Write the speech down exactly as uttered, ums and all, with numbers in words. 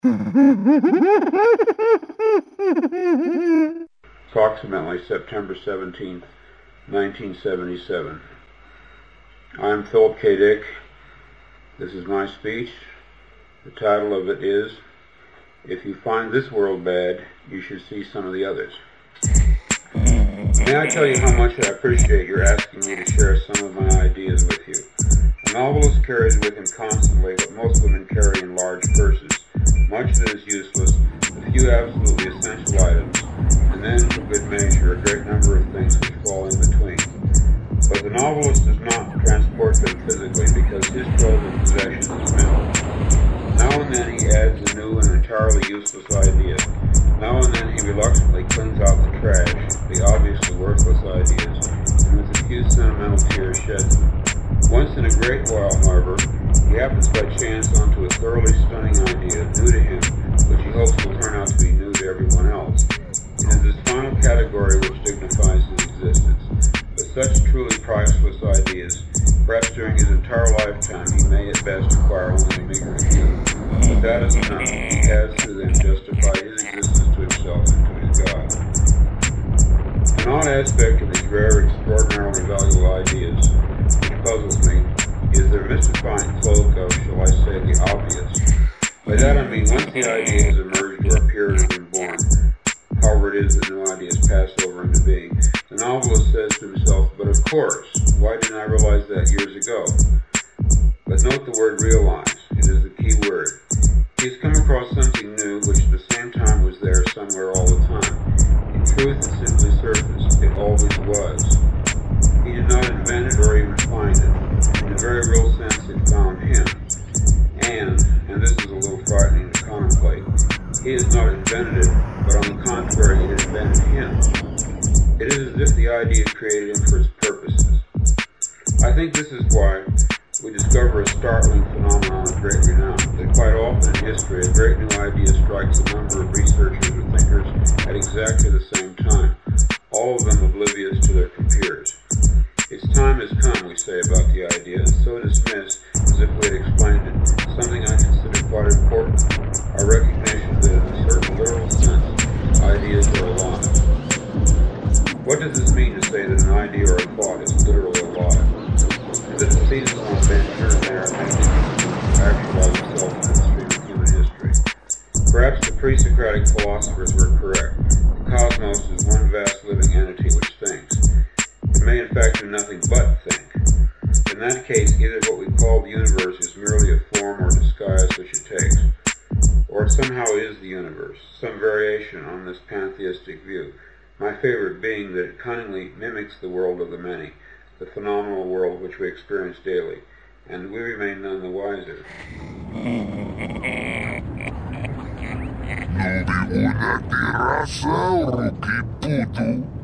Approximately September seventeenth, nineteen seventy-seven. I'm Philip K. Dick. This is my speech. The title of it is, If You Find This World Bad, You Should See Some of the Others. May I tell you how much I appreciate your asking me to share some of my ideas with you. A novelist carries with him constantly what most women carry in large purses, much that is useless, a few absolutely essential items, and then, for good measure, a great number of things which fall in between. But the novelist does not transport them physically because his trove of possessions is mental. Now and then he adds a new and entirely useless idea. Now and then he reluctantly cleans out the trash, the obviously worthless ideas, and with a few sentimental tears sheds them. Once in a great while, however, he happens by chance onto a thoroughly stunning idea, new to him, which he hopes will turn out to be new to everyone else. It is this final category which dignifies his existence. With such truly priceless ideas, perhaps during his entire lifetime he may at best acquire only a meager few. But that is enough. He has to then justify his existence to himself and to his God. An odd aspect of these rare, extraordinarily valuable ideas, which puzzles me, is their mystifying cloak of, shall I say, the obvious. By that I mean once the idea has emerged or appeared or been born, however it is that new ideas pass over into being, the novelist says to himself, but of course, why didn't I realize that years ago? But note the word realize. It is the key word. He has come across something new which at the same time was there somewhere all the time. In truth, it simply surfaced. It always was. He did not invent it or even find it. In a very real sense, it found him. And, and this is a little frightening to contemplate, he has not invented it, but on the contrary, it invented him. It is as if the idea created him for its purposes. I think this is why we discover a startling phenomenon of great renown, that quite often in history a great new idea strikes a number of researchers or thinkers at exactly the same time, all of them oblivious to their compeers. Its time has come, we say about the idea, and so dismiss as if we had explained it, something I consider quite important, our recognition that in a certain literal sense, ideas are alive. What does this mean to say that an idea or a thought is literally alive? And that it seizes on a bench here and there and makes it actualize itself in the stream of human history? Perhaps the pre-Socratic philosophers were correct. The cosmos is one vast living entity which thinks. It may in fact do nothing but think. In that case, either what we call the universe is merely a form or disguise which it takes, or it somehow is the universe, some variation on this pantheistic view, my favorite being that it cunningly mimics the world of the many, the phenomenal world which we experience daily, and we remain none the wiser. No digo una tierra, Sauro, que puto.